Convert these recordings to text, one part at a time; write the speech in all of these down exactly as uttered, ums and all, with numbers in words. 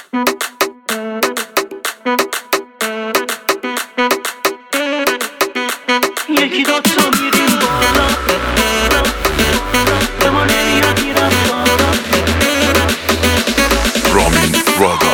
یکی دو تا میریم بالا به ما نمیاد این رفتارا. رامین راگا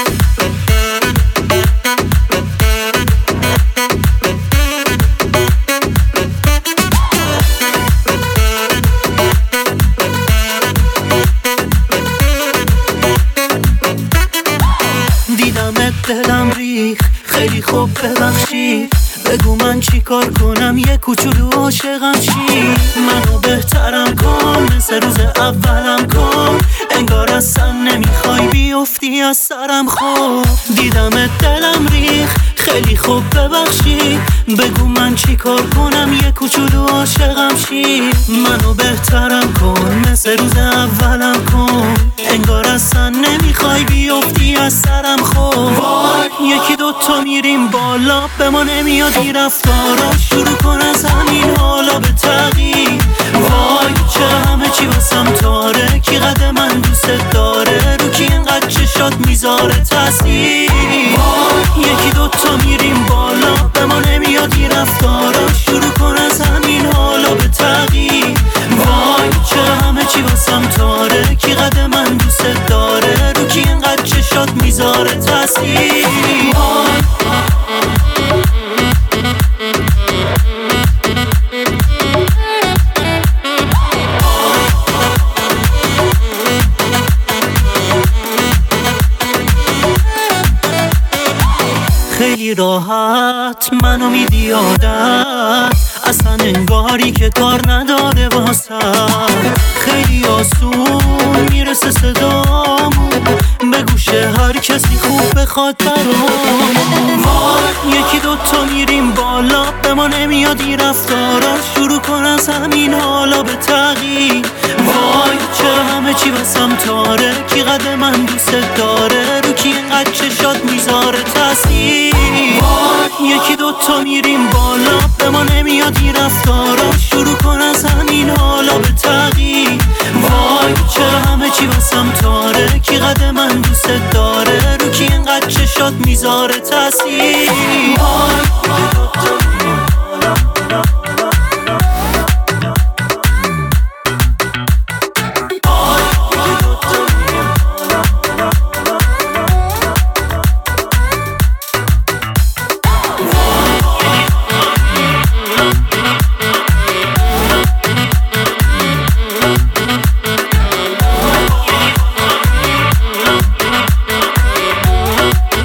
دیدمت دلم ریخ خیلی خوب ببخشید، بگو من چی کار کنم یه کوچولو عاشقم چی. منو بهترم کن مثل روز اولم کن، انگار اصلا نمیخوای بیفتی از سرم. خوب دیدمت دلم ریخ خیلی خوب ببخشی، بگو من چی کار کنم یه کوچولو عاشقم چی. منو بهترم کن مثل روز اولم کن، انگار اصلا نمیخوای بیفتی از سرم. خوب وای یکی دوتا میریم بالا به ما نمیاد این رفتارا. شروع کن از همین حالا به تغییر. وای چه همه چی واسم تاره، کی قد من دوست داره، رو کی اینقدر چشات میذاره تاثیر. وای یکی دوتا میریم بالا به ما نمیاد این رفتارا. شروع کن از همین حالا به تغییر. وای چه همه چی واسم تاره، کی قد من دوست داره، رو کی اینقدر چشات میذاره تاثیر. خیلی راحت منو میدی عادت، اصلا انگاری که کار نداره واسم. خیلی آسون میرسه صدامون به گوش هر کسی خوب بخواد برام. وای یکی دوتا میریم بالا به ما نمیاد این رفتارا. شروع کن از همین حالا به تغییر. وای چرا همه چی واسم تاره، کی قد من دوست داره، رو کی اینقدر چشات میذاره تاثیر. وای یکی دوتا میریم بالا به ما نمیاد این رفتارا. شروع کن از همین حالا به تغییر. وای چرا همه چی واسم تاره، کی قد من دوست داره، رو کی اینقدر چشات میذاره تاثیر.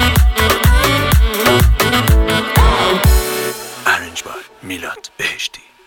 میلاد بهشتی.